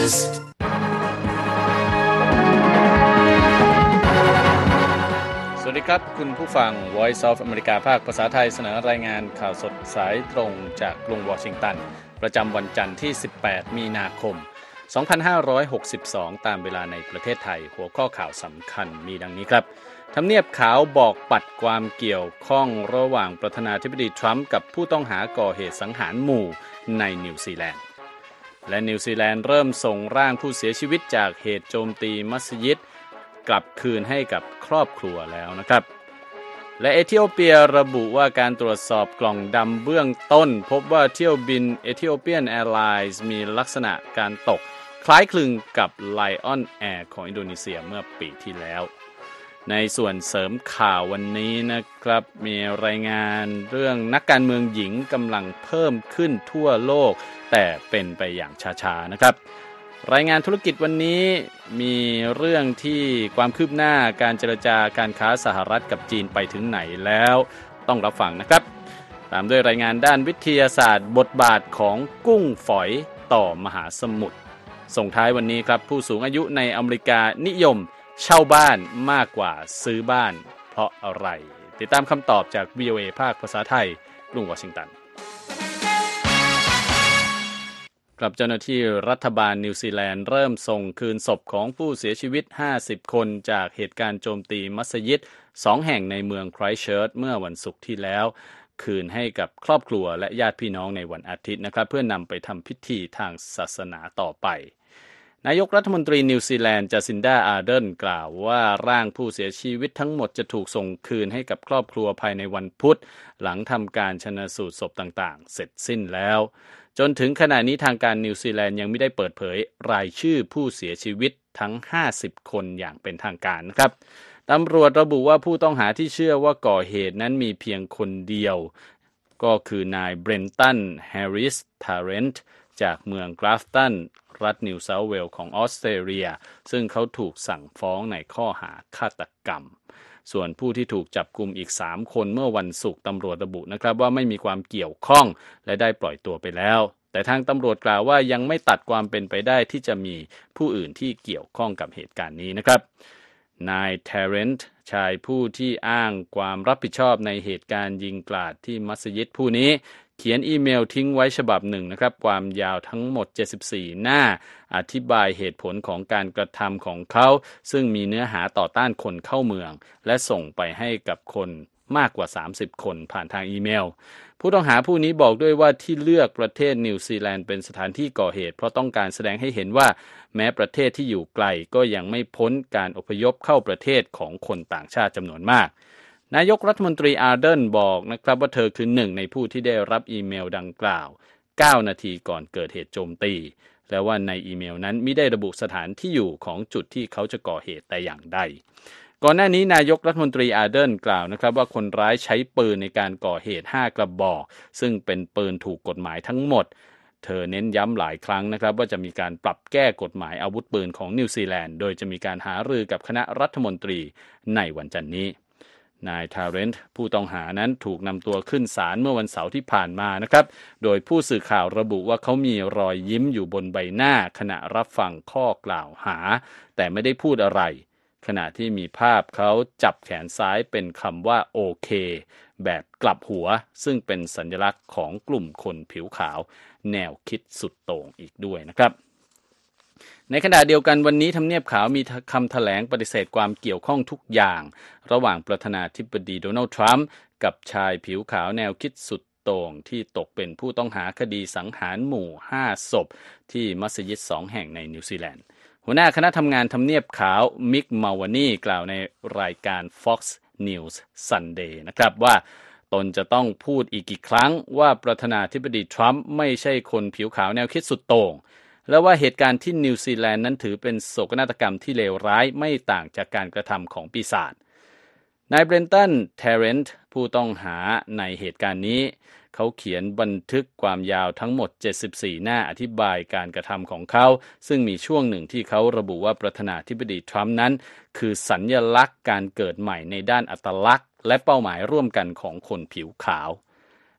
News สวัสดีครับคุณผู้ฟัง Voice of America ภาคภาษาไทยเสนอรายงานข่าวสดสายตรงจากกรุงวอชิงตันประจำวันจันทร์ที่18มีนาคม2562ตามเวลาในประเทศไทยหัวข้อข่าวสำคัญมีดังนี้ครับทำเนียบขาวบอกปัดความเกี่ยวข้องระหว่างประธานาธิบดีทรัมป์กับผู้ต้องหาก่อเหตุสังหารหมู่ในนิวซีแลนด์และนิวซีแลนด์เริ่มส่งร่างผู้เสียชีวิตจากเหตุโจมตีมัสยิดกลับคืนให้กับครอบครัวแล้วนะครับและเอธิโอเปียระบุว่าการตรวจสอบกล่องดำเบื้องต้นพบว่าเที่ยวบิน Ethiopian Airlines มีลักษณะการตกคล้ายคลึงกับ Lion Air ของอินโดนีเซียเมื่อปีที่แล้วในส่วนเสริมข่าววันนี้นะครับมีรายงานเรื่องนักการเมืองหญิงกำลังเพิ่มขึ้นทั่วโลกแต่เป็นไปอย่างช้าๆนะครับรายงานธุรกิจวันนี้มีเรื่องที่ความคืบหน้าการเจรจาการค้าสหรัฐกับจีนไปถึงไหนแล้วต้องรับฟังนะครับตามด้วยรายงานด้านวิทยาศาสตร์บทบาทของกุ้งฝอยต่อมหาสมุทรส่งท้ายวันนี้ครับผู้สูงอายุในอเมริกานิยมเช่าบ้านมากกว่าซื้อบ้านเพราะอะไรติดตามคำตอบจาก VOA ภาคภาษาไทยกรุงวอชิงตันกับเจ้าหน้าที่รัฐบาลนิวซีแลนด์เริ่มส่งคืนศพของผู้เสียชีวิต50คนจากเหตุการณ์โจมตีมัสยิด2แห่งในเมืองไครสต์เชิร์ชเมื่อวันศุกร์ที่แล้วคืนให้กับครอบครัวและญาติพี่น้องในวันอาทิตย์นะครับเพื่อนำไปทำพิธีทางศาสนาต่อไปนายกรัฐมนตรีนิวซีแลนด์จาซินดาอาร์เดนกล่าวว่าร่างผู้เสียชีวิตทั้งหมดจะถูกส่งคืนให้กับครอบครัวภายในวันพุธหลังทำการชันสูตรศพต่างๆเสร็จสิ้นแล้วจนถึงขณะนี้ทางการนิวซีแลนด์ยังไม่ได้เปิดเผยรายชื่อผู้เสียชีวิตทั้ง50คนอย่างเป็นทางการนะครับตำรวจระบุว่าผู้ต้องหาที่เชื่อว่าก่อเหตุนั้นมีเพียงคนเดียวก็คือนายเบรนตันแฮร์ริสทาเรนต์จากเมืองกราฟตันรัฐนิวเซาท์เวลส์ของออสเตรเลียซึ่งเขาถูกสั่งฟ้องในข้อหาฆาตกรรมส่วนผู้ที่ถูกจับกุมอีก3คนเมื่อวันศุกร์ตำรวจระบุนะครับว่าไม่มีความเกี่ยวข้องและได้ปล่อยตัวไปแล้วแต่ทางตำรวจกล่าวว่ายังไม่ตัดความเป็นไปได้ที่จะมีผู้อื่นที่เกี่ยวข้องกับเหตุการณ์นี้นะครับนายเทเรนต์ชายผู้ที่อ้างความรับผิดชอบในเหตุการณ์ยิงกราดที่มัสยิดผู้นี้เขียนอีเมลทิ้งไว้ฉบับหนึ่งนะครับความยาวทั้งหมด74หน้าอธิบายเหตุผลของการกระทำของเขาซึ่งมีเนื้อหาต่อต้านคนเข้าเมืองและส่งไปให้กับคนมากกว่า30คนผ่านทางอีเมลผู้ต้องหาผู้นี้บอกด้วยว่าที่เลือกประเทศนิวซีแลนด์เป็นสถานที่ก่อเหตุเพราะต้องการแสดงให้เห็นว่าแม้ประเทศที่อยู่ไกลก็ยังไม่พ้นการอพยพเข้าประเทศของคนต่างชาติจำนวนมากนายกรัฐมนตรีอาร์เดนบอกนะครับว่าเธอคือหนึ่งในผู้ที่ได้รับอีเมลดังกล่าว9นาทีก่อนเกิดเหตุโจมตีและว่าในอีเมลนั้นมิได้ระบุสถานที่อยู่ของจุดที่เขาจะก่อเหตุแต่อย่างใดก่อนหน้านี้นายกรัฐมนตรีอาร์เดนกล่าวนะครับว่าคนร้ายใช้ปืนในการก่อเหตุ5กระบอกซึ่งเป็นปืนถูกกฎหมายทั้งหมดเธอเน้นย้ำหลายครั้งนะครับว่าจะมีการปรับแก้กฎหมายอาวุธปืนของนิวซีแลนด์โดยจะมีการหารือกับคณะรัฐมนตรีในวันจันทร์นี้นายทาเรนต์ผู้ต้องหานั้นถูกนำตัวขึ้นศาลเมื่อวันเสาร์ที่ผ่านมานะครับโดยผู้สื่อข่าวระบุว่าเขามีรอยยิ้มอยู่บนใบหน้าขณะรับฟังข้อกล่าวหาแต่ไม่ได้พูดอะไรขณะที่มีภาพเขาจับแขนซ้ายเป็นคำว่าโอเคแบบกลับหัวซึ่งเป็นสัญลักษณ์ของกลุ่มคนผิวขาวแนวคิดสุดโต่งอีกด้วยนะครับในขณะเดียวกันวันนี้ทำเนียบขาวมีคำแถลงปฏิเสธความเกี่ยวข้องทุกอย่างระหว่างประธานาธิบดีโดนัลด์ทรัมป์กับชายผิวขาวแนวคิดสุดโต่งที่ตกเป็นผู้ต้องหาคดีสังหารหมู่5ศพที่มัสยิด2แห่งในนิวซีแลนด์หัวหน้าคณะทำงานทำเนียบขาวมิกมาวานีกล่าวในรายการ Fox News Sunday นะครับว่าตนจะต้องพูดอีกกี่ครั้งว่าประธานาธิบดีทรัมป์ไม่ใช่คนผิวขาวแนวคิดสุดโต่งและว่าเหตุการณ์ที่นิวซีแลนด์นั้นถือเป็นโศกนาฏกรรมที่เลวร้ายไม่ต่างจากการกระทำของปีศาจนายเบรนตันเทเรนต์ผู้ต้องหาในเหตุการณ์นี้เขาเขียนบันทึกความยาวทั้งหมด74หน้าอธิบายการกระทำของเขาซึ่งมีช่วงหนึ่งที่เขาระบุว่าประธานาธิบดีทรัมป์นั้นคือสัญลักษณ์การเกิดใหม่ในด้านอัตลักษณ์และเป้าหมายร่วมกันของคนผิวขาว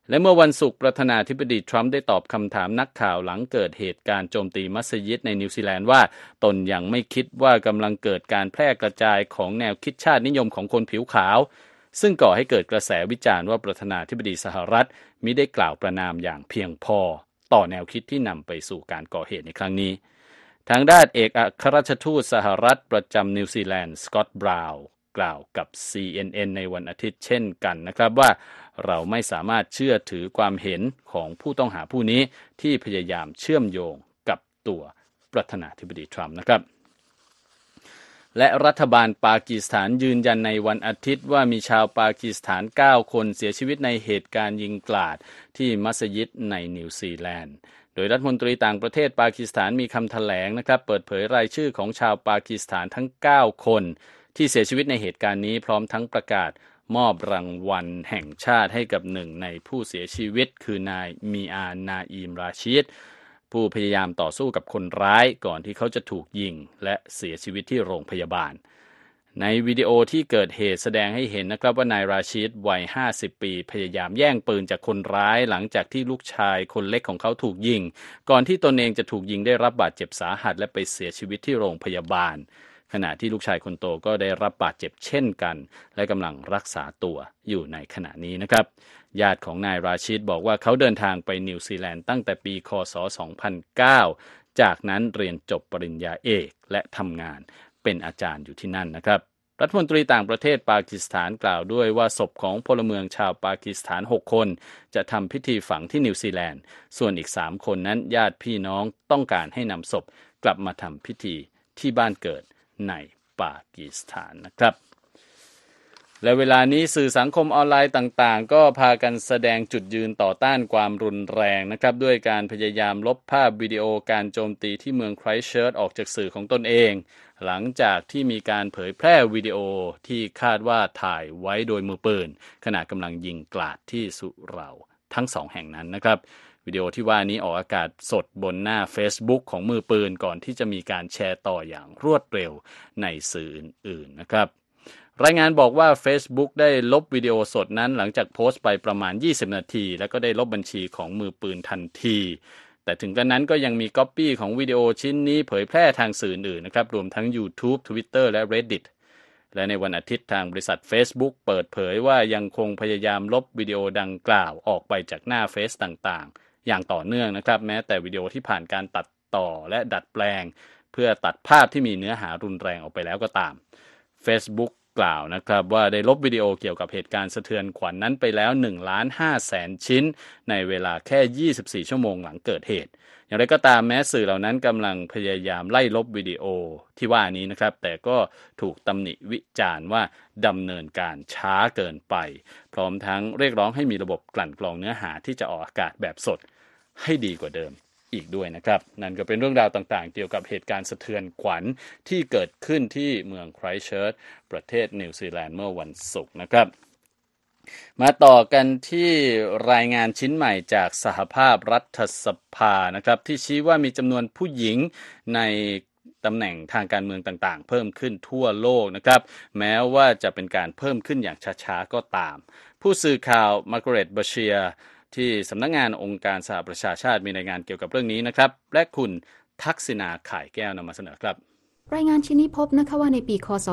และเมื่อวันศุกร์ประธานาธิบดีทรัมป์ได้ตอบคำถามนักข่าวหลังเกิดเหตุการณ์โจมตีมัสยิดในนิวซีแลนด์ว่าตนยังไม่คิดว่ากำลังเกิดการแพร่กระจายของแนวคิดชาตินิยมของคนผิวขาวซึ่งก่อให้เกิดกระแสวิจารณ์ว่าประธานาธิบดีสหรัฐมิได้กล่าวประณามอย่างเพียงพอต่อแนวคิดที่นำไปสู่การก่อเหตุในครั้งนี้ทางด้านเอกอัครราชทูตสหรัฐประจำนิวซีแลนด์สกอตต์บราวน์กล่าวกับ CNN ในวันอาทิตย์เช่นกันนะครับว่าเราไม่สามารถเชื่อถือความเห็นของผู้ต้องหาผู้นี้ที่พยายามเชื่อมโยงกับตัวประธานาธิบดีทรัมป์นะครับและรัฐบาลปากีสถานยืนยันในวันอาทิตย์ว่ามีชาวปากีสถาน9คนเสียชีวิตในเหตุการณ์ยิงกราดที่มัสยิดในนิวซีแลนด์โดยรัฐมนตรีต่างประเทศปากีสถานมีคำแถลงนะครับเปิดเผยรายชื่อของชาวปากีสถานทั้ง9คนที่เสียชีวิตในเหตุการณ์นี้พร้อมทั้งประกาศมอบรางวัลแห่งชาติให้กับหนึ่งในผู้เสียชีวิตคือนายมีอานาอีมราชีดผู้พยายามต่อสู้กับคนร้ายก่อนที่เขาจะถูกยิงและเสียชีวิตที่โรงพยาบาลในวิดีโอที่เกิดเหตุแสดงให้เห็นนะครับว่านายราชีดวัย50ปีพยายามแย่งปืนจากคนร้ายหลังจากที่ลูกชายคนเล็กของเขาถูกยิงก่อนที่ตนเองจะถูกยิงได้รับบาดเจ็บสาหัสและไปเสียชีวิตที่โรงพยาบาลขณะที่ลูกชายคนโตก็ได้รับบาดเจ็บเช่นกันและกำลังรักษาตัวอยู่ในขณะนี้นะครับญาติของนายราชีดบอกว่าเขาเดินทางไปนิวซีแลนด์ตั้งแต่ปีค.ศ. 2009จากนั้นเรียนจบปริญญาเอกและทำงานเป็นอาจารย์อยู่ที่นั่นนะครับรัฐมนตรีต่างประเทศปากีสถานกล่าวด้วยว่าศพของพลเมืองชาวปากีสถาน6คนจะทำพิธีฝังที่นิวซีแลนด์ส่วนอีก3คนนั้นญาติพี่น้องต้องการให้นำศพกลับมาทำพิธีที่บ้านเกิดในปากีสถานนะครับและเวลานี้สื่อสังคมออนไลน์ต่างๆก็พากันแสดงจุดยืนต่อต้านความรุนแรงนะครับด้วยการพยายามลบภาพวิดีโอการโจมตีที่เมืองไครสต์เชิร์ชออกจากสื่อของตนเองหลังจากที่มีการเผยแพร่วิดีโอที่คาดว่าถ่ายไว้โดยมือปืนขณะกำลังยิงกราดที่สุเหร่าทั้ง2แห่งนั้นนะครับวิดีโอที่ว่านี้ออกอากาศสดบนหน้า Facebook ของมือปืนก่อนที่จะมีการแชร์ต่ออย่างรวดเร็วในสื่ออื่นๆนะครับรายงานบอกว่า Facebook ได้ลบวิดีโอสดนั้นหลังจากโพสต์ไปประมาณ20นาทีแล้วก็ได้ลบบัญชีของมือปืนทันทีแต่ถึงกระนั้นก็ยังมีก๊อปปี้ของวิดีโอชิ้นนี้เผยแพร่ทางสื่ออื่นนะครับรวมทั้ง YouTube Twitter และ Reddit และในวันอาทิตย์ทางบริษัท Facebook เปิดเผยว่ายังคงพยายามลบวิดีโอดังกล่าวออกไปจากหน้าเฟซต่างๆอย่างต่อเนื่องนะครับแม้แต่วิดีโอที่ผ่านการตัดต่อและดัดแปลงเพื่อตัดภาพที่มีเนื้อหารุนแรงออกไปแล้วก็ตาม Facebook กล่าวนะครับว่าได้ลบวิดีโอเกี่ยวกับเหตุการณ์สะเทือนขวัญ นั้นไปแล้ว 1,500,000 ชิ้นในเวลาแค่24ชั่วโมงหลังเกิดเหตุอย่างไรก็ตามแม้สื่อเหล่านั้นกำลังพยายามไล่ลบวิดีโอที่ว่านี้นะครับแต่ก็ถูกตำหนิวิจารณ์ว่าดำเนินการช้าเกินไปพร้อมทั้งเรียกร้องให้มีระบบกลั่นกรองเนื้อหาที่จะออกอากาศแบบสดให้ดีกว่าเดิมอีกด้วยนะครับนั่นก็เป็นเรื่องราวต่างๆเกี่ยวกับเหตุการณ์สะเทือนขวัญที่เกิดขึ้นที่เมืองไครสต์เชิร์ชประเทศนิวซีแลนด์เมื่อวันศุกร์นะครับมาต่อกันที่รายงานชิ้นใหม่จากสหภาพรัฐสภานะครับที่ชี้ว่ามีจำนวนผู้หญิงในตำแหน่งทางการเมืองต่างๆเพิ่มขึ้นทั่วโลกนะครับแม้ว่าจะเป็นการเพิ่มขึ้นอย่างช้าๆก็ตามผู้สื่อข่าวมาร์กาเร็ต บัชเชียร์ที่สำนักงานองค์การสหประชาชาติมีรายงานเกี่ยวกับเรื่องนี้นะครับและคุณทักษิณาข่ายแก้วนำมาเสนอครับรายงานชิ้นนี้พบนะคะว่าในปีคศ.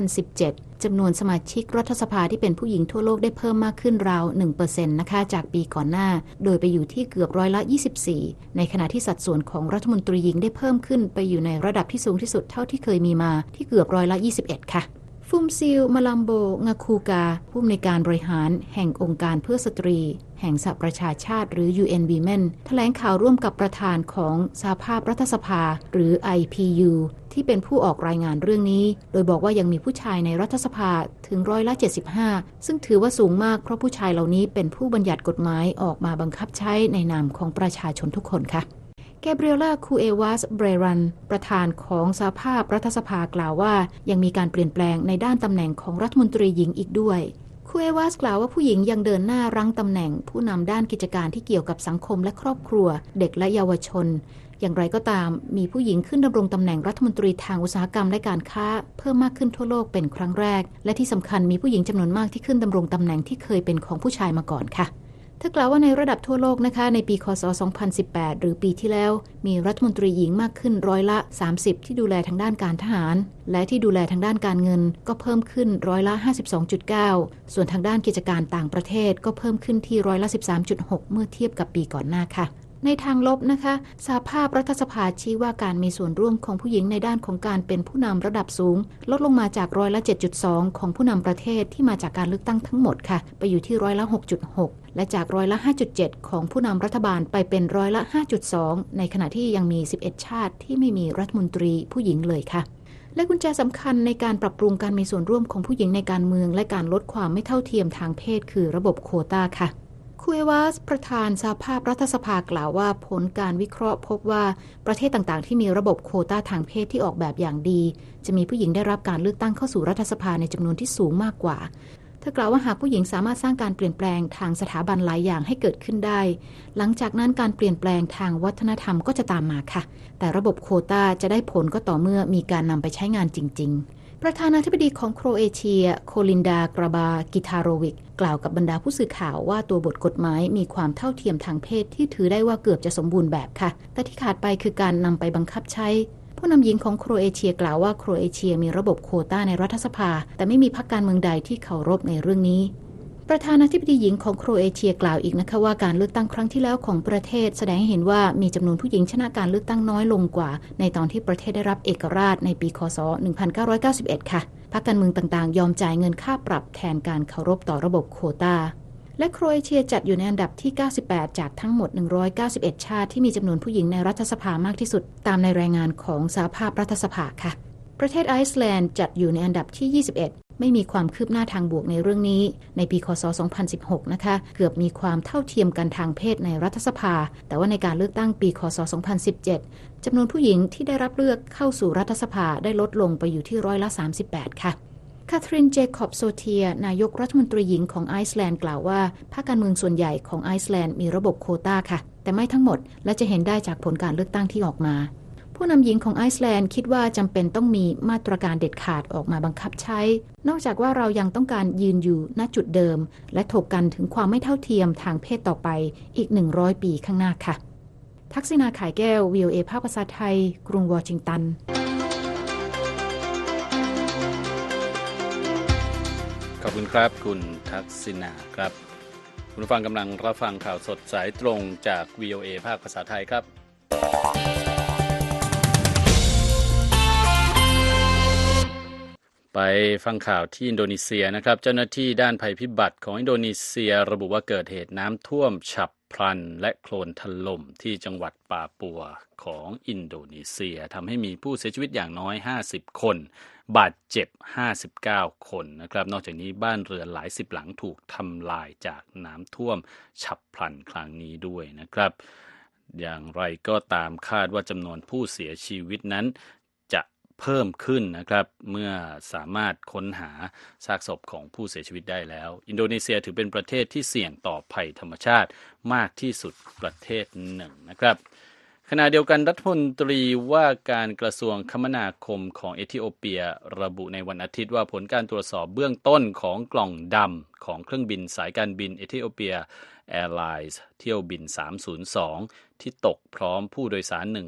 2017จำนวนสมาชิกรัฐสภาที่เป็นผู้หญิงทั่วโลกได้เพิ่มมากขึ้นราว 1% นะคะจากปีก่อนหน้าโดยไปอยู่ที่เกือบ24%ในขณะที่สัดส่วนของรัฐมนตรีหญิงได้เพิ่มขึ้นไปอยู่ในระดับที่สูงที่สุดเท่าที่เคยมีมาที่เกือบ21%ค่ะฟุมซิล มาลัมโบ งาคูกาผู้อำนวยการบริหารแห่งองค์การเพื่อสตรีแห่งสหประชาชาติหรือ UN Women แถลงข่าวร่วมกับประธานของสหภาพรัฐสภาหรือ IPU ที่เป็นผู้ออกรายงานเรื่องนี้โดยบอกว่ายังมีผู้ชายในรัฐสภาถึง75%ซึ่งถือว่าสูงมากเพราะผู้ชายเหล่านี้เป็นผู้บัญญัติกฎหมายออกมาบังคับใช้ในนามของประชาชนทุกคนค่ะแกเบรียล่า คูเอวาส เบรรันประธานของสหภาพรัฐสภากล่าวว่ายังมีการเปลี่ยนแปลงในด้านตำแหน่งของรัฐมนตรีหญิงอีกด้วยคูเอวาสกล่าวว่าผู้หญิงยังเดินหน้ารั้งตำแหน่งผู้นำด้านกิจการที่เกี่ยวกับสังคมและครอบครัวเด็กและเยาวชนอย่างไรก็ตามมีผู้หญิงขึ้นดำรงตำแหน่งรัฐมนตรีทางอุตสาหกรรมและการค้าเพิ่มมากขึ้นทั่วโลกเป็นครั้งแรกและที่สำคัญมีผู้หญิงจำนวนมากที่ขึ้นดำรงตำแหน่งที่เคยเป็นของผู้ชายมาก่อนค่ะเธอกล่าวว่าในระดับทั่วโลกนะคะในปีคศ 2018 หรือปีที่แล้วมีรัฐมนตรีหญิงมากขึ้นร้อยละ 30 ที่ดูแลทางด้านการทหารและที่ดูแลทางด้านการเงินก็เพิ่มขึ้นร้อยละ 52.9 ส่วนทางด้านกิจการต่างประเทศก็เพิ่มขึ้นที่ร้อยละ 13.6 เมื่อเทียบกับปีก่อนหน้าค่ะในทางลบนะคะสหภาพรัฐสภาชี้ว่าการมีส่วนร่วมของผู้หญิงในด้านของการเป็นผู้นำระดับสูงลดลงมาจากร้อยละ 7.2 ของผู้นำประเทศที่มาจากการเลือกตั้งทั้งหมดค่ะไปอยู่ที่ร้อยละ 6.6 และจากร้อยละ 5.7 ของผู้นำรัฐบาลไปเป็นร้อยละ 5.2 ในขณะที่ยังมี 11 ชาติที่ไม่มีรัฐมนตรีผู้หญิงเลยค่ะและกุญแจสำคัญในการปรับปรุงการมีส่วนร่วมของผู้หญิงในการเมืองและการลดความไม่เท่าเทียมทางเพศคือระบบโควตาค่ะคุเอวาสประธานสหภาพรัฐสภากล่าวว่าผลการวิเคราะห์พบว่าประเทศต่างๆที่มีระบบโควตาทางเพศที่ออกแบบอย่างดีจะมีผู้หญิงได้รับการเลือกตั้งเข้าสู่รัฐสภาในจำนวนที่สูงมากกว่าเธอกล่าวว่าหากผู้หญิงสามารถสร้างการเปลี่ยนแปลงทางสถาบันหลายอย่างให้เกิดขึ้นได้หลังจากนั้นการเปลี่ยนแปลงทางวัฒนธรรมก็จะตามมาค่ะแต่ระบบโควตาจะได้ผลก็ต่อเมื่อมีการนำไปใช้งานจริงๆประธานาธิบดีของโครเอเชียโคลินดากราบากิทาโรวิกกล่าวกับบรรดาผู้สื่อข่าวว่าตัวบทกฎหมายมีความเท่าเทียมทางเพศที่ถือได้ว่าเกือบจะสมบูรณ์แบบค่ะแต่ที่ขาดไปคือการนำไปบังคับใช้ผู้นำหญิงของโครเอเชียกล่าวว่าโครเอเชียมีระบบโควตาในรัฐสภาแต่ไม่มีพรรคการเมืองใดที่เคารพในเรื่องนี้ประธานาธิบดีหญิงของโครเอเชียกล่าวอีกนะคะว่าการเลือกตั้งครั้งที่แล้วของประเทศแสดงให้เห็นว่ามีจำนวนผู้หญิงชนะการเลือกตั้งน้อยลงกว่าในตอนที่ประเทศได้รับเอกราชในปีคศ 1991 ค่ะพรรคการเมืองต่างๆยอมจ่ายเงินค่าปรับแทนการเคารพต่อระบบโควตาและโครเอเชียจัดอยู่ในอันดับที่ 98 จากทั้งหมด 191 ชาติที่มีจำนวนผู้หญิงในรัฐสภามากที่สุดตามในรายงานของสหภาพรัฐสภาค่ะประเทศไอซ์แลนด์จัดอยู่ในอันดับที่ 21ไม่มีความคืบหน้าทางบวกในเรื่องนี้ในปีคศ 2016 นะคะเกือบมีความเท่าเทียมกันทางเพศในรัฐสภาแต่ว่าในการเลือกตั้งปีคศ 2017 จำนวนผู้หญิงที่ได้รับเลือกเข้าสู่รัฐสภาได้ลดลงไปอยู่ที่ร้อยละ 38 ค่ะคาทริน เจคอบโซเทียนายกรัฐมนตรีหญิงของไอซ์แลนด์กล่าวว่าพรรคการเมืองส่วนใหญ่ของไอซ์แลนด์มีระบบโควตาค่ะแต่ไม่ทั้งหมดและจะเห็นได้จากผลการเลือกตั้งที่ออกมาผู้นำหญิงของไอซ์แลนด์คิดว่าจำเป็นต้องมีมาตรการเด็ดขาดออกมาบังคับใช้นอกจากว่าเรายังต้องการยืนอยู่ณจุดเดิมและถกกันถึงความไม่เท่าเทียมทางเพศต่อไปอีก100 ปีข้างหน้าค่ะทักษิณา ข่ายแก้ว VOA ภาคภาษาไทยกรุงวอชิงตันขอบคุณครับคุณทักษิณาครับคุณผู้ฟังกำลังรับฟังข่าวสดสายตรงจาก VOA ภาคภาษาไทยครับไปฟังข่าวที่อินโดนีเซียนะครับเจ้าหน้าที่ด้านภัยพิบัติของอินโดนีเซียระบุว่าเกิดเหตุน้ำท่วมฉับพลันและโคลนถล่มที่จังหวัดปาปัวของอินโดนีเซียทำให้มีผู้เสียชีวิตอย่างน้อย50 คนบาดเจ็บ59 คนนะครับนอกจากนี้บ้านเรือนหลายสิบหลังถูกทำลายจากน้ำท่วมฉับพลันครั้งนี้ด้วยนะครับอย่างไรก็ตามคาดว่าจำนวนผู้เสียชีวิตนั้นจะเพิ่มขึ้นนะครับเมื่อสามารถค้นหาซากศพของผู้เสียชีวิตได้แล้วอินโดนีเซียถือเป็นประเทศที่เสี่ยงต่อภัยธรรมชาติมากที่สุดประเทศหนึ่งนะครับขณะเดียวกันรัฐมนตรีว่าการกระทรวงคมนาคมของเอธิโอเปียระบุในวันอาทิตย์ว่าผลการตรวจสอบเบื้องต้นของกล่องดำของเครื่องบินสายการบินเอธิโอเปียแอร์ไลน์เที่ยวบิน302ที่ตกพร้อมผู้โดยสาร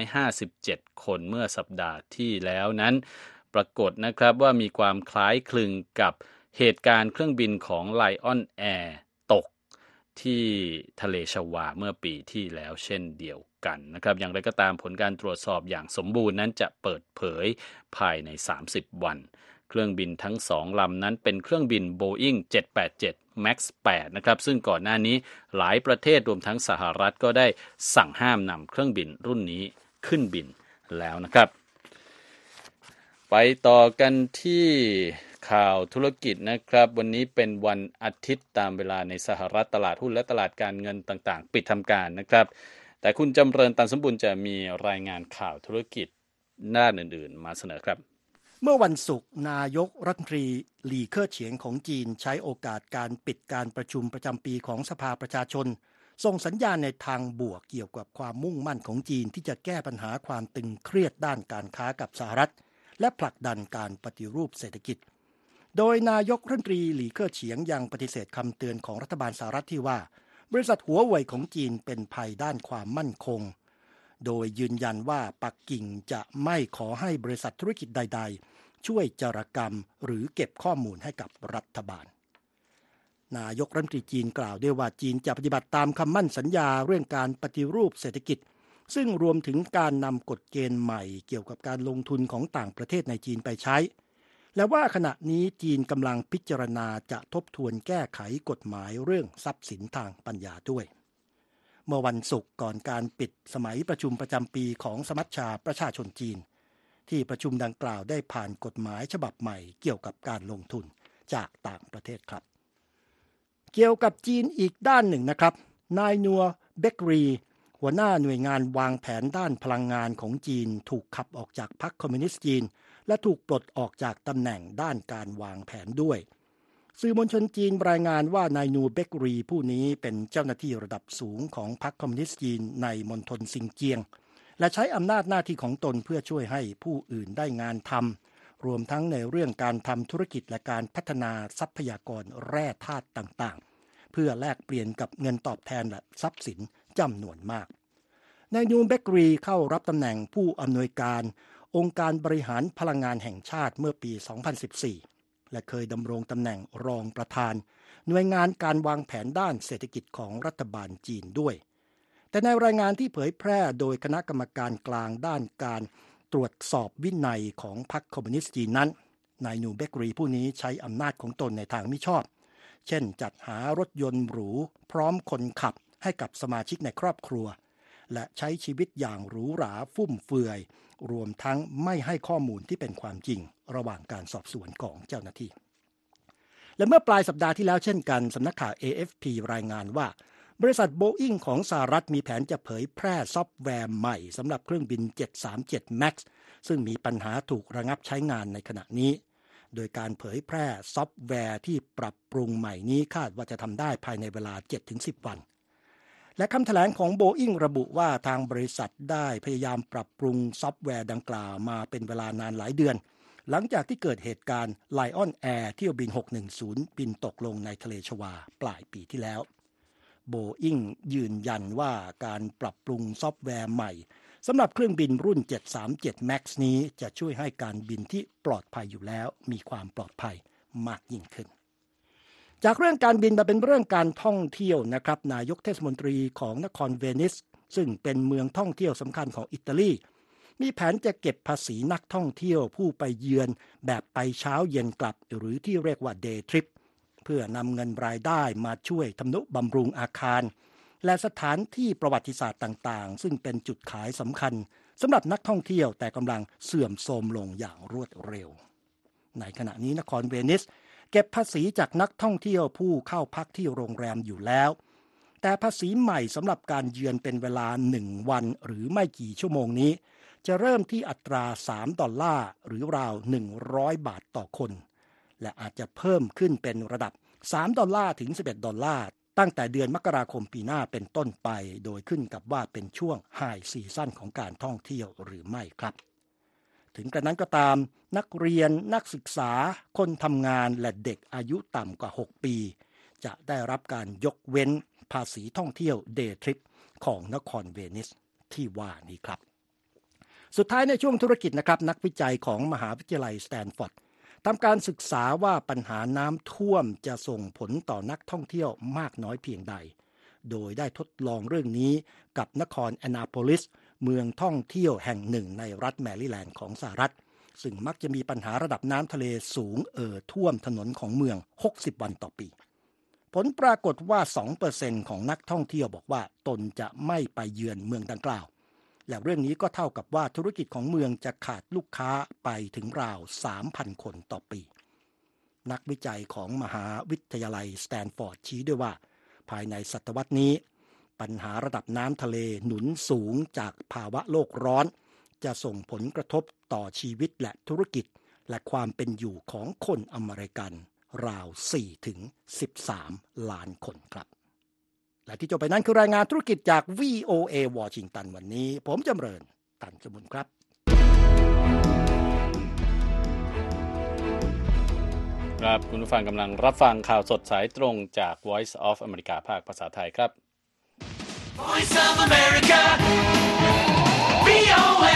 157 คนเมื่อสัปดาห์ที่แล้วนั้นปรากฏนะครับว่ามีความคล้ายคลึงกับเหตุการณ์เครื่องบินของ Lion Air ตกที่ทะเลชวาเมื่อปีที่แล้วเช่นเดียวกันนะครับอย่างไรก็ตามผลการตรวจสอบอย่างสมบูรณ์นั้นจะเปิดเผยภายใน30 วันเครื่องบินทั้ง2ลำนั้นเป็นเครื่องบิน Boeing 787 MAX 8นะครับซึ่งก่อนหน้านี้หลายประเทศรวมทั้งสหรัฐก็ได้สั่งห้ามนำเครื่องบินรุ่นนี้ขึ้นบินแล้วนะครับไปต่อกันที่ข่าวธุรกิจนะครับวันนี้เป็นวันอาทิตย์ตามเวลาในสหรัฐตลาดหุ้นและตลาดการเงินต่างๆปิดทำการนะครับแต่คุณจำเริญ ตันสมบูรณ์จะมีรายงานข่าวธุรกิจด้านอื่นๆมาเสนอครับเมื่อวันศุกร์นายกรัฐมนตรีหลี่เค่อเฉียงของจีนใช้โอกาสการปิดการประชุมประจำปีของสภาประชาชนส่งสัญญาณในทางบวกเกี่ยวกับความมุ่งมั่นของจีนที่จะแก้ปัญหาความตึงเครียดด้านการค้ากับสหรัฐและผลักดันการปฏิรูปเศรษฐกิจโดยนายกรัฐมนตรีหลี่เค่อเฉียงยังปฏิเสธคำเตือนของรัฐบาลสหรัฐที่ว่าบริษัทหัวเว่ยของจีนเป็นภัยด้านความมั่นคงโดยยืนยันว่าปักกิ่งจะไม่ขอให้บริษัทธุรกิจใดๆช่วยจารกรรมหรือเก็บข้อมูลให้กับรัฐบาลนายกรัฐมนตรีจีนกล่าวด้วยว่าจีนจะปฏิบัติตามคำมั่นสัญญาเรื่องการปฏิรูปเศรษฐกิจซึ่งรวมถึงการนำกฎเกณฑ์ใหม่เกี่ยวกับการลงทุนของต่างประเทศในจีนไปใช้และว่าขณะนี้จีนกำลังพิจารณาจะทบทวนแก้ไขกฎหมายเรื่องทรัพย์สินทางปัญญาด้วยเมื่อวันศุกร์ก่อนการปิดสมัยประชุมประจำปีของสมัชชาประชาชนจีนที่ประชุมดังกล่าวได้ผ่านกฎหมายฉบับใหม่เกี่ยวกับการลงทุนจากต่างประเทศครับเกี่ยวกับจีนอีกด้านหนึ่งนะครับนายนัวเบกรีหัวหน้าหน่วยงานวางแผนด้านพลังงานของจีนถูกขับออกจากพรรคคอมมิวนิสต์จีนและถูกปลดออกจากตำแหน่งด้านการวางแผนด้วยสื่อมวลชนจีนรายงานว่านายนัวเบกรีผู้นี้เป็นเจ้าหน้าที่ระดับสูงของพรรคคอมมิวนิสต์จีนในมณฑลซินเจียงและใช้อำนาจหน้าที่ของตนเพื่อช่วยให้ผู้อื่นได้งานทำรวมทั้งในเรื่องการทำธุรกิจและการพัฒนาทรัพยากรแร่ธาตุต่างๆเพื่อแลกเปลี่ยนกับเงินตอบแทนและทรัพย์สินจำนวนมากนายนูเบกรีเข้ารับตำแหน่งผู้อำนวยการองค์การบริหารพลังงานแห่งชาติเมื่อปี 2014 และเคยดำรงตำแหน่งรองประธานหน่วยงานการวางแผนด้านเศรษฐกิจของรัฐบาลจีนด้วยแต่ในรายงานที่เผยแพร่โดยคณะกรรมการกลางด้านการตรวจสอบวินัยของพรรคคอมมิวนิสต์จีนนั้นนายนูเบกรีผู้นี้ใช้อำนาจของตนในทางมิชอบเช่นจัดหารถยนต์หรูพร้อมคนขับให้กับสมาชิกในครอบครัวและใช้ชีวิตอย่างหรูหราฟุ่มเฟือยรวมทั้งไม่ให้ข้อมูลที่เป็นความจริงระหว่างการสอบสวนของเจ้าหน้าที่และเมื่อปลายสัปดาห์ที่แล้วเช่นกันสำนักข่าว AFP รายงานว่าบริษัท Boeing ของสหรัฐมีแผนจะเผยแพร่ซอฟต์แวร์ใหม่สำหรับเครื่องบิน 737 MAX ซึ่งมีปัญหาถูกระงับใช้งานในขณะนี้โดยการเผยแพร่ซอฟต์แวร์ที่ปรับปรุงใหม่นี้คาดว่าจะทำได้ภายในเวลา 7-10 วันและคำแถลงของ Boeing ระบุว่าทางบริษัทได้พยายามปรับปรุงซอฟต์แวร์ดังกล่าวมาเป็นเวลานานหลายเดือนหลังจากที่เกิดเหตุการณ์ Lion Air เที่ยวบิน 610 บินตกลงในทะเลชวาปลายปีที่แล้ว Boeing ยืนยันว่าการปรับปรุงซอฟต์แวร์ใหม่สำหรับเครื่องบินรุ่น 737 MAX นี้จะช่วยให้การบินที่ปลอดภัยอยู่แล้วมีความปลอดภัยมากยิ่งขึ้นจากเรื่องการบินมาเป็นเรื่องการท่องเที่ยวนะครับนายกเทศมนตรีของนครเวนิสซึ่งเป็นเมืองท่องเที่ยวสำคัญของอิตาลีมีแผนจะเก็บภาษีนักท่องเที่ยวผู้ไปเยือนแบบไปเช้าเย็นกลับหรือที่เรียกว่า Day Trip เพื่อนำเงินรายได้มาช่วยทำนุบำรุงอาคารและสถานที่ประวัติศาสตร์ต่างๆซึ่งเป็นจุดขายสำคัญสำหรับนักท่องเที่ยวแต่กำลังเสื่อมโทรมลงอย่างรวดเร็วในขณะนี้นครเวนิสเก็บภาษีจากนักท่องเที่ยวผู้เข้าพักที่โรงแรมอยู่แล้วแต่ภาษีใหม่สำหรับการเยือนเป็นเวลา1วันหรือไม่กี่ชั่วโมงนี้จะเริ่มที่อัตรา$3หรือราว100 บาทต่อคนและอาจจะเพิ่มขึ้นเป็นระดับ$3ถึง$11ตั้งแต่เดือนมกราคมปีหน้าเป็นต้นไปโดยขึ้นกับว่าเป็นช่วงไฮซีซั่นของการท่องเที่ยวหรือไม่ครับถึงกระนั้นก็ตามนักเรียนนักศึกษาคนทำงานและเด็กอายุต่ำกว่า6ปีจะได้รับการยกเว้นภาษีท่องเที่ยวเดย์ทริปของนครเวนิสที่ว่านี้ครับสุดท้ายในช่วงธุรกิจนะครับนักวิจัยของมหาวิทยาลัยสแตนฟอร์ดทำการศึกษาว่าปัญหาน้ำท่วมจะส่งผลต่อนักท่องเที่ยวมากน้อยเพียงใดโดยได้ทดลองเรื่องนี้กับนครแอนนาโพลิสเมืองท่องเที่ยวแห่งหนึ่งในรัฐแมริแลนด์ของสหรัฐซึ่งมักจะมีปัญหาระดับน้ำทะเลสูงท่วมถนนของเมือง60วันต่อปีผลปรากฏว่า 2% ของนักท่องเที่ยวบอกว่าตนจะไม่ไปเยือนเมืองดังกล่าวและเรื่องนี้ก็เท่ากับว่าธุรกิจของเมืองจะขาดลูกค้าไปถึงราว 3,000 คนต่อปีนักวิจัยของมหาวิทยาลัยสแตนฟอร์ดชี้ด้วยว่าภายในศตวรรษนี้ปัญหาระดับน้ำทะเลหนุนสูงจากภาวะโลกร้อนจะส่งผลกระทบต่อชีวิตและธุรกิจและความเป็นอยู่ของคนอเมริกันราว 4-13 ล้านคนครับและที่จบไปนั้นคือรายงานธุรกิจจาก VOA วอชิงตันวันนี้ผมจำเริญตันจมุนครับครับคุณผู้ฟังกำลังรับฟังข่าวสดสายตรงจาก Voice of America ภาคภาษาไทยครับ Voice of America VOA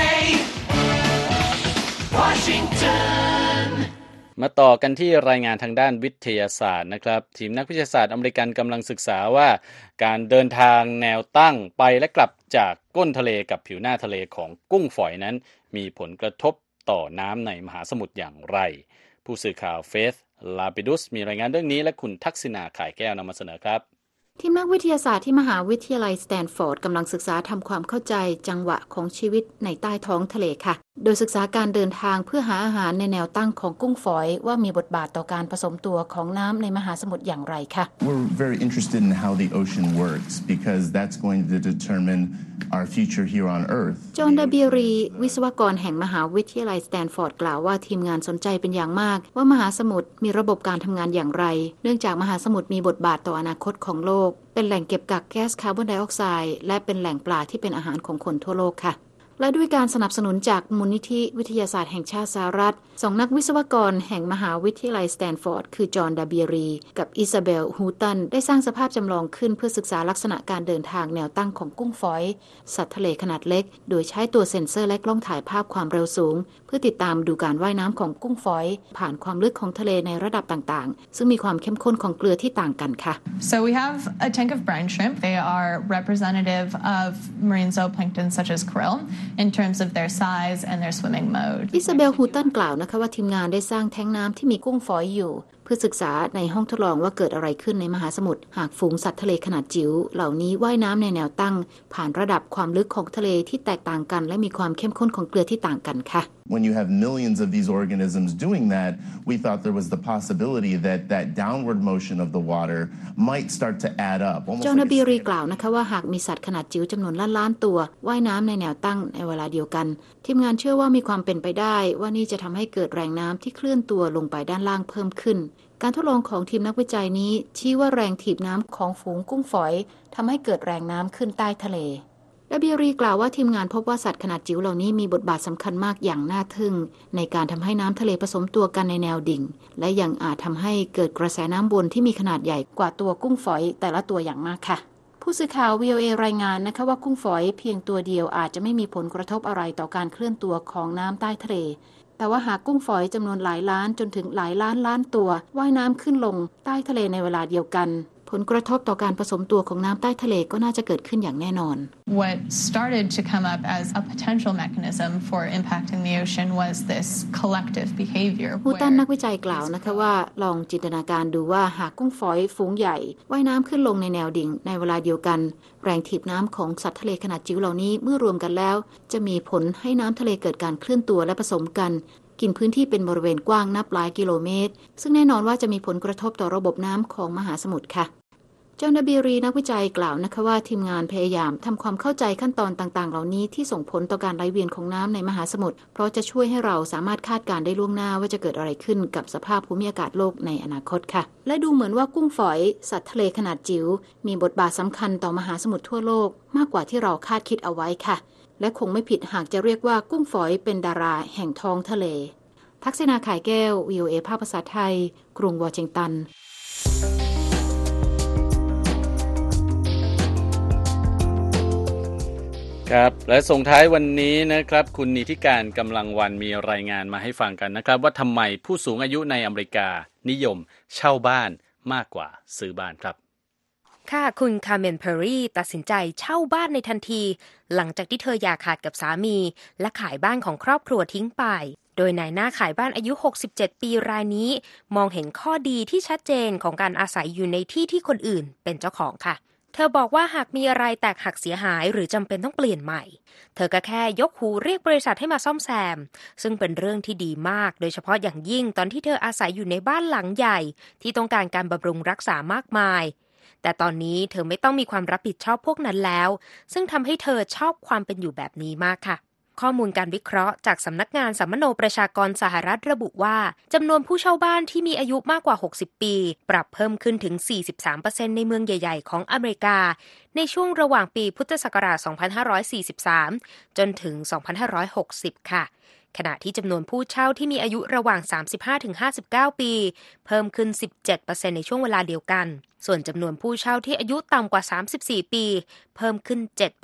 Washington มาต่อกันที่รายงานทางด้านวิทยาศาสตร์นะครับทีมนักวิทยาศาสตร์อเมริกันกำลังศึกษาว่าการเดินทางแนวตั้งไปและกลับจากก้นทะเลกับผิวหน้าทะเลของกุ้งฝอยนั้นมีผลกระทบต่อน้ำในมหาสมุทรอย่างไรผู้สื่อข่าวเฟธลาปิดุสมีรายงานเรื่องนี้และคุณทักษิณาข่ายแก้วนำมาเสนอครับทีมนักวิทยาศาสตร์ที่มหาวิทยาลัยสแตนฟอร์ดกำลังศึกษาทำความเข้าใจจังหวะของชีวิตในใต้ท้องทะเลค่ะโดยศึกษาการเดินทางเพื่อหาอาหารในแนวตั้งของกุ้งฝอยว่ามีบทบาทต่อการผสมตัวของน้ำในมหาสมุทรอย่างไรค่ะ We're very interested in how the ocean works because that's going to determine our future here on Earth. จอห์น ดาเบียรีวิศวกรแห่งมหาวิทยาลัยสแตนฟอร์ดกล่าวว่าทีมงานสนใจเป็นอย่างมากว่ามหาสมุทรมีระบบการทำงานอย่างไรเนื่องจากมหาสมุทรมีบทบาทต่ออนาคตของโลกเป็นแหล่งเก็บกักแก๊สคาร์บอนไดออกไซด์และเป็นแหล่งปลาที่เป็นอาหารของคนทั่วโลกค่ะและด้วยการสนับสนุนจากมูลนิธิวิทยาศาสตร์แห่งชาติสหรัฐสองนักวิศวกรแห่งมหาวิทยาลัยสแตนฟอร์ดคือจอห์น ดาเบียรีกับอิซาเบล ฮูตันได้สร้างสภาพจำลองขึ้นเพื่อศึกษาลักษณะการเดินทางแนวตั้งของกุ้งฝอยสัตว์ทะเลขนาดเล็กโดยใช้ตัวเซ็นเซอร์และกล้องถ่ายภาพความเร็วสูงเพื่อติดตามดูการว่ายน้ำของกุ้งฝอยผ่านความลึกของทะเลในระดับต่างๆซึ่งมีความเข้มข้นของเกลือที่ต่างกันค่ะ So we have a tank of brine shrimp. They are representative of marine zooplankton such as krill in terms of their size and their swimming mode. อิซาเบล ฮูตันกล่าวนะคะว่าทีมงานได้สร้างแท้งน้ำที่มีกุ้งฝอยอยู่เพื่อศึกษาในห้องทดลองว่าเกิดอะไรขึ้นในมหาสมุทรหากฝูงสัตว์ทะเลขนาดจิ๋วเหล่านี้ว่ายน้ำในแนวตั้งผ่านระดับความลึกของทะเลที่แตกต่างกันและมีความเข้มข้นของเกลือที่ต่างกันค่ะ When you have millions of these organisms doing that, we thought there was the possibility that that downward motion of the water might start to add up. จอห์น ดาเบียรีกล่าวนะคะว่าหากมีสัตว์ขนาดจิ๋วจำนวนล้านๆตัวว่ายน้ำในแนวตั้งในเวลาเดียวกันทีมงานเชื่อว่ามีความเป็นไปได้ว่านี่จะทำให้เกิดแรงน้ำที่เคลื่อนตัวลงไปด้านล่างเพิ่มขึ้นการทดลองของทีมนักวิจัยนี้ชี้ว่าแรงถีบน้ำของฝูงกุ้งฝอยทำให้เกิดแรงน้ำขึ้นใต้ทะเลดาเบียรีกล่าวว่าทีมงานพบว่าสัตว์ขนาดจิ๋วเหล่านี้มีบทบาทสำคัญมากอย่างน่าทึ่งในการทำให้น้ำทะเลผสมตัวกันในแนวดิ่งและยังอาจทำให้เกิดกระแสน้ำวนที่มีขนาดใหญ่กว่าตัวกุ้งฝอยแต่ละตัวอย่างมากค่ะผู้สื่อข่าว VOA รายงานนะคะว่ากุ้งฝอยเพียงตัวเดียวอาจจะไม่มีผลกระทบอะไรต่อการเคลื่อนตัวของน้ำใต้ทะเลแต่ว่าหากกุ้งฝอยจำนวนหลายล้านจนถึงหลายล้านตัวว่ายน้ำขึ้นลงใต้ทะเลในเวลาเดียวกันผลกระทบต่อการผสมตัวของน้ำใต้ทะเลก็น่าจะเกิดขึ้นอย่างแน่นอน What started to come up as a potential mechanism for impacting the ocean was this collective behavior. ฮูตันนักวิจัยกล่าวนะคะว่าลองจินตนาการดูว่าหากกุ้งฝอยฝูงใหญ่ว่ายน้ำขึ้นลงในแนวดิ่งในเวลาเดียวกันแรงถีบน้ำของสัตว์ทะเลขนาดจิ๋วเหล่านี้เมื่อรวมกันแล้วจะมีผลให้น้ำทะเลเกิดการเคลื่อนตัวและผสมกันกินพื้นที่เป็นบริเวณกว้างนับหลายกิโลเมตรซึ่งแน่นอนว่าจะมีผลกระทบต่อระบบน้ำของมหาสมุทรค่ะจอห์น ดาเบียรีนักวิจัยกล่าวนะคะว่าทีมงานพยายามทำความเข้าใจขั้นตอนต่างๆเหล่านี้ที่ส่งผลต่อการไหลเวียนของน้ำในมหาสมุทรเพราะจะช่วยให้เราสามารถคาดการณ์ได้ล่วงหน้าว่าจะเกิดอะไรขึ้นกับสภาพภูมิอากาศโลกในอนาคตค่ะและดูเหมือนว่ากุ้งฝอยสัตว์ทะเลขนาดจิ๋วมีบทบาทสำคัญต่อมหาสมุทรทั่วโลกมากกว่าที่เราคาดคิดเอาไว้ค่ะและคงไม่ผิดหากจะเรียกว่ากุ้งฝอยเป็นดาราแห่งท้องทะเลทักษิณาข่ายแก้ว VOA ภาคภาษาไทยกรุงวอชิงตันครับและส่งท้ายวันนี้นะครับคุณนิติการกำลังวันมีรายงานมาให้ฟังกันนะครับว่าทำไมผู้สูงอายุในอเมริกานิยมเช่าบ้านมากกว่าซื้อบ้านครับค่ะคุณคาร์เมนเพอร์รี่ตัดสินใจเช่าบ้านในทันทีหลังจากที่เธออย่าขาดกับสามีและขายบ้านของครอบครัวทิ้งไปโดยนายหน้าขายบ้านอายุ67ปีรายนี้มองเห็นข้อดีที่ชัดเจนของการอาศัยอยู่ในที่ที่คนอื่นเป็นเจ้าของค่ะเธอบอกว่าหากมีอะไรแตกหักเสียหายหรือจำเป็นต้องเปลี่ยนใหม่เธอก็แค่ยกหูเรียกบริษัทให้มาซ่อมแซมซึ่งเป็นเรื่องที่ดีมากโดยเฉพาะอย่างยิ่งตอนที่เธออาศัยอยู่ในบ้านหลังใหญ่ที่ต้องการการบำรุงรักษามากมายแต่ตอนนี้เธอไม่ต้องมีความรับผิดชอบพวกนั้นแล้วซึ่งทำให้เธอชอบความเป็นอยู่แบบนี้มากค่ะข้อมูลการวิเคราะห์จากสำนักงานสัมมโนประชากรสหรัฐระบุว่าจำนวนผู้เช่าบ้านที่มีอายุมากกว่า60ปีปรับเพิ่มขึ้นถึง 43% ในเมืองใหญ่ๆของอเมริกาในช่วงระหว่างปีพุทธศักราช 2543 จนถึง 2560 ค่ะขณะที่จำนวนผู้เช่าที่มีอายุระหว่าง 35-59 ปีเพิ่มขึ้น 17% ในช่วงเวลาเดียวกันส่วนจำนวนผู้เช่าที่อายุต่ำกว่า 34 ปีเพิ่มขึ้น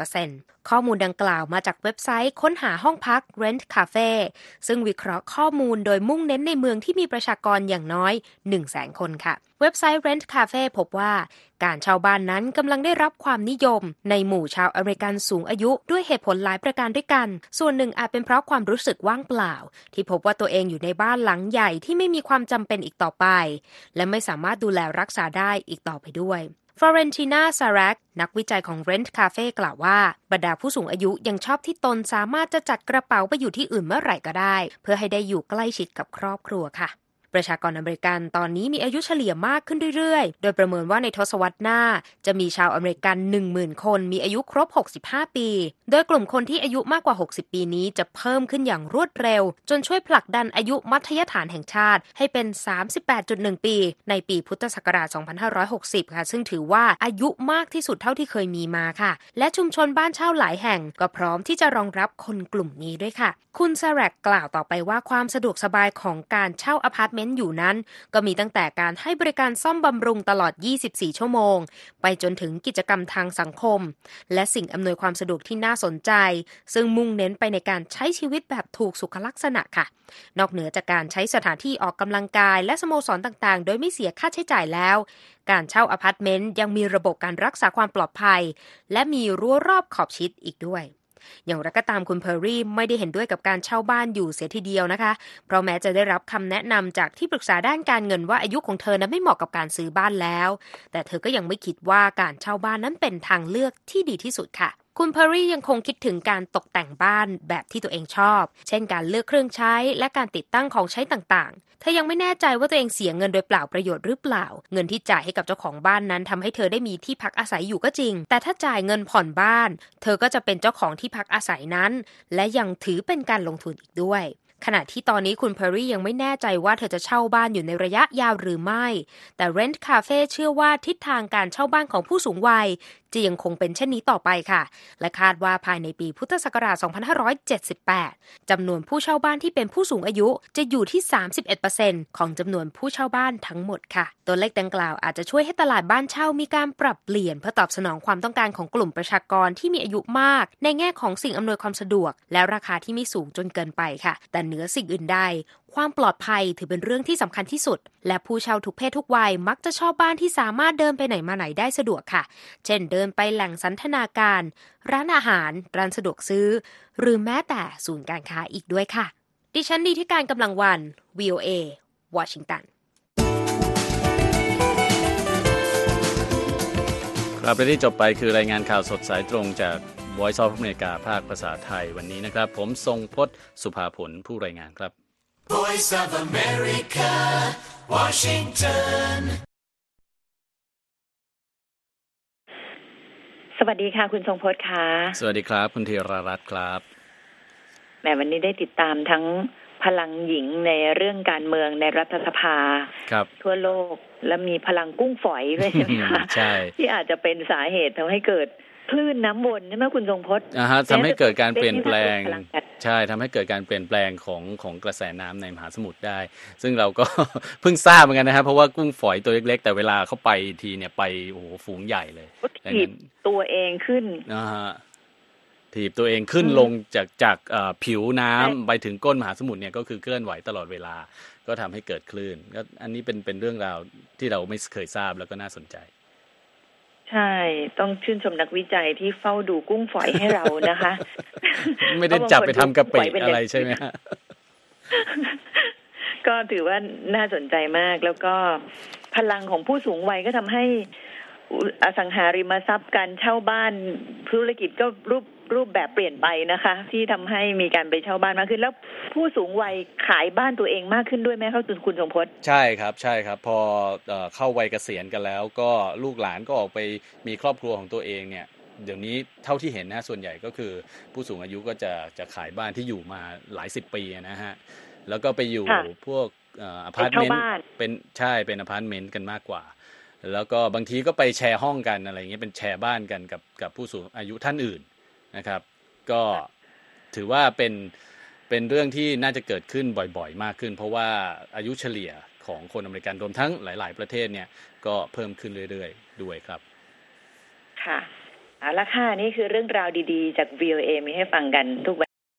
7% ข้อมูลดังกล่าวมาจากเว็บไซต์ค้นหาห้องพัก Rent Cafe ซึ่งวิเคราะห์ข้อมูลโดยมุ่งเน้นในเมืองที่มีประชากรอย่างน้อย 100,000 คนค่ะเว็บไซต์ Rent Cafe พบว่าการเช่าบ้านนั้นกำลังได้รับความนิยมในหมู่ชาวอเมริกันสูงอายุด้วยเหตุผลหลายประการด้วยกันส่วนหนึ่งอาจเป็นเพราะความรู้สึกว่างเปล่าที่พบว่าตัวเองอยู่ในบ้านหลังใหญ่ที่ไม่มีความจำเป็นอีกต่อไปและไม่สามารถดูแลรักษาได้อีกต่อไปด้วยฟลอเรนติน่า ซารักนักวิจัยของ Rent Cafe กล่าวว่าบรรดาผู้สูงอายุยังชอบที่ตนสามารถจะจัดกระเป๋าไปอยู่ที่อื่นเมื่อไหร่ก็ได้เพื่อให้ได้อยู่ใกล้ชิดกับครอบครัวค่ะประชากรอเมริกันตอนนี้มีอายุเฉลี่ยมากขึ้นเรื่อยๆโดยประเมินว่าในทศวรรษหน้าจะมีชาวอเมริกัน 10,000 คนมีอายุครบ 65 ปีโดยกลุ่มคนที่อายุมากกว่า 60 ปีนี้จะเพิ่มขึ้นอย่างรวดเร็วจนช่วยผลักดันอายุมัธยฐานแห่งชาติให้เป็น 38.1 ปีในปีพุทธศักราช 2560 ค่ะซึ่งถือว่าอายุมากที่สุดเท่าที่เคยมีมาค่ะและชุมชนบ้านเช่าหลายแห่งก็พร้อมที่จะรองรับคนกลุ่มนี้ด้วยค่ะคุณซารักกล่าวต่อไปว่าความสะดวกสบายของการเช่าอพาร์ตเมนต์อยู่นั้นก็มีตั้งแต่การให้บริการซ่อมบำรุงตลอด 24 ชั่วโมงไปจนถึงกิจกรรมทางสังคมและสิ่งอำนวยความสะดวกที่น่าสนใจซึ่งมุ่งเน้นไปในการใช้ชีวิตแบบถูกสุขลักษณะค่ะนอกเหนือจากการใช้สถานที่ออกกำลังกายและสโมสรต่างๆโดยไม่เสียค่าใช้จ่ายแล้วการเช่าอพาร์ตเมนต์ยังมีระบบการรักษาความปลอดภัยและมีรั้วรอบขอบชิดอีกด้วยอย่างไรก็ตามคุณเพอร์รี่ไม่ได้เห็นด้วยกับการเช่าบ้านอยู่เสียทีเดียวนะคะเพราะแม้จะได้รับคำแนะนำจากที่ปรึกษาด้านการเงินว่าอายุของเธอนั้นไม่เหมาะกับการซื้อบ้านแล้วแต่เธอก็ยังไม่คิดว่าการเช่าบ้านนั้นเป็นทางเลือกที่ดีที่สุดค่ะคุณเพอร์รี่ยังคงคิดถึงการตกแต่งบ้านแบบที่ตัวเองชอบเช่นการเลือกเครื่องใช้และการติดตั้งของใช้ต่างๆเธอยังไม่แน่ใจว่าตัวเองเสียเงินโดยเปล่าประโยชน์หรือเปล่าเงินที่จ่ายให้กับเจ้าของบ้านนั้นทำให้เธอได้มีที่พักอาศัยอยู่ก็จริงแต่ถ้าจ่ายเงินผ่อนบ้านเธอก็จะเป็นเจ้าของที่พักอาศัยนั้นและยังถือเป็นการลงทุนอีกด้วยขณะที่ตอนนี้คุณเพอร์รี่ยังไม่แน่ใจว่าเธอจะเช่าบ้านอยู่ในระยะยาวหรือไม่แต่ Rent Cafe เชื่อว่าทิศทางการเช่าบ้านของผู้สูงวัยจะยังคงเป็นเช่นนี้ต่อไปค่ะและคาดว่าภายในปีพุทธศักราช 2578 จำนวนผู้เช่าบ้านที่เป็นผู้สูงอายุจะอยู่ที่ 31% ของจำนวนผู้เช่าบ้านทั้งหมดค่ะตัวเลขดังกล่าวอาจจะช่วยให้ตลาดบ้านเช่ามีการปรับเปลี่ยนเพื่อตอบสนองความต้องการของกลุ่มประชากรที่มีอายุมากในแง่ของสิ่งอำนวยความสะดวกและราคาที่ไม่สูงจนเกินไปค่ะแต่เหนือสิ่งอื่นใดความปลอดภัยถือเป็นเรื่องที่สำคัญที่สุดและผู้เช่าทุกเพศทุกวัยมักจะชอบบ้านที่สามารถเดินไปไหนมาไหนได้สะดวกค่ะเช่นเดินไปแหล่งสันทนาการร้านอาหารร้านสะดวกซื้อหรือแม้แต่ศูนย์การค้าอีกด้วยค่ะดิฉันดีที่การกำลังวัน VOA วอชิงตันครับและที่จบไปคือรายงานข่าวสดสายตรงจาก Voice of America ภาคภาษาไทยวันนี้นะครับผมทรงพจน์สุภาผลผู้รายงานครับ Voice of America, Washington. สวัสดีค่ะคุณทรงพจน์ค่ะสวัสดีครับคุณธีรรัตน์ครับแหมวันนี้ได้ติดตามทั้งพลังหญิงในเรื่องการเมืองในรัฐสภาทั่วโลกและมีพลังกุ้งฝอยด้วยใช่ไหมคะใช่ที่อาจจะเป็นสาเหตุทำให้เกิดคลื่นน้ำวนใช่ไหมคุณทรงพจน์ทำให้เกิดการเปลี่ยนแปลงใช่ทำให้เกิดการเปลี่ยนแปลงของกระแสน้ำในมหาสมุทรได้ซึ่งเราก็ เพิ่งทราบเหมือนกันนะครับเพราะว่ากุ้งฝอยตัวเล็กๆแต่เวลาเขาไปทีเนี่ยไปโอ้โหฝูงใหญ่เลยถีบตัวเองขึ้นถีบตัวเองขึ้นลงจากผิวน้ำไปถึงก้นมหาสมุทรเนี่ยก็คือเคลื่อนไหวตลอดเวลาก็ทำให้เกิดคลื่นก็อันนี้เป็นเรื่องราวที่เราไม่เคยทราบแล้วก็น่าสนใจใช่ต้องชื่นชมนักวิจัยที่เฝ้าดูกุ้งฝอยให้เรานะคะไม่ได้จับไปทำกะปิอะไรใช่ไหมฮะก็ถือว่าน่าสนใจมากแล้วก็พลังของผู้สูงวัยก็ทำให้อสังหาริมทรัพย์การเช่าบ้านธุรกิจก็รูปแบบเปลี่ยนไปนะคะที่ทำให้มีการไปเช่าบ้านมากขึ้นแล้วผู้สูงวัยขายบ้านตัวเองมากขึ้นด้วยไหมครับคุณทรงพจน์ใช่ครับพอเข้าวัยเกษียณกันแล้วก็ลูกหลานก็ออกไปมีครอบครัวของตัวเองเนี่ยเดี๋ยวนี้เท่าที่เห็นนะส่วนใหญ่ก็คือผู้สูงอายุก็จะขายบ้านที่อยู่มาหลายสิบปีนะฮะแล้วก็ไปอยู่พวกอพาร์ตเมนต์เป็นอพาร์ตเมนต์กันมากกว่าแล้วก็บางทีก็ไปแชร์ห้องกันอะไรเงี้ยเป็นแชร์บ้านกันกับผู้สูงอายุท่านอื่นนะครับก็ถือว่าเป็นเป็นเรื่องที่น่าจะเกิดขึ้นบ่อยๆมากขึ้นเพราะว่าอายุเฉลี่ยของคนอเมริกันรวมทั้งหลายๆประเทศเนี่ยก็เพิ่มขึ้นเรื่อยๆด้วยครับค่ะเอาละค่ะนี่คือเรื่องราวดีๆจาก VOA มีให้ฟังกันทุกวัน